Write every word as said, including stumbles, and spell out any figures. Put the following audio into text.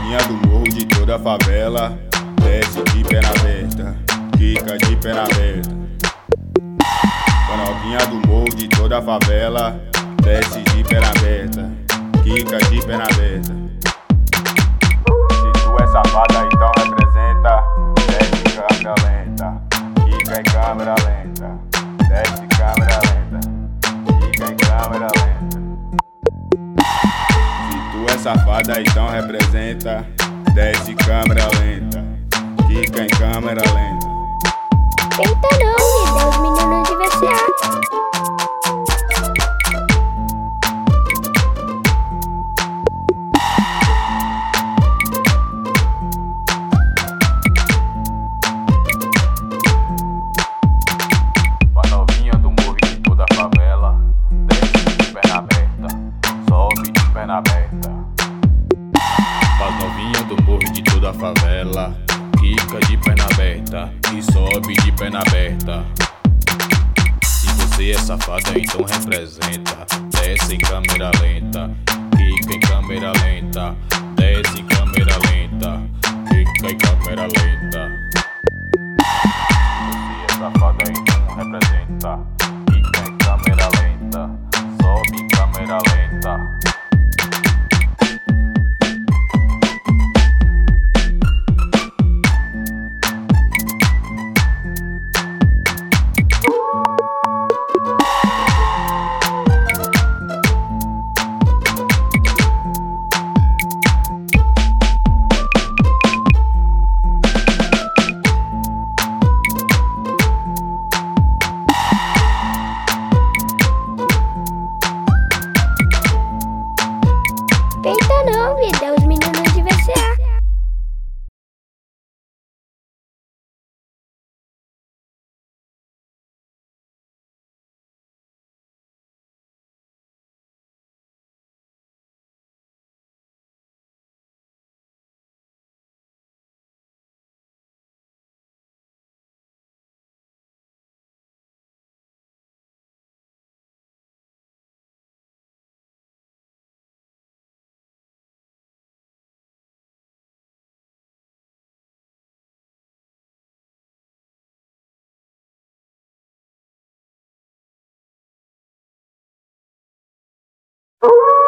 novinha do morro de toda a favela, desce de perna aberta, quica de perna aberta. Com a novinha do morro de toda a favela, desce de perna aberta, quica de perna aberta. Se tu é safada, então representa. Desce câmera lenta, quica em câmera lenta. Desce câmera lenta, quica em câmera lenta. Se tu é safada, então representa. Desce câmera lenta, quica em câmera lenta. Eita não, me dá os meninos de V C A. Aberta. Faz novinha do morro de toda a favela, quica de perna aberta e sobe de perna aberta. Se você é safada, então representa. Desce em câmera lenta, quica em câmera lenta. Desce em câmera lenta, quica em câmera lenta. Se você é safada, então representa. Quica em câmera lenta, sobe em câmera lenta. Eita não, me dá os meninos de V C A. Oh!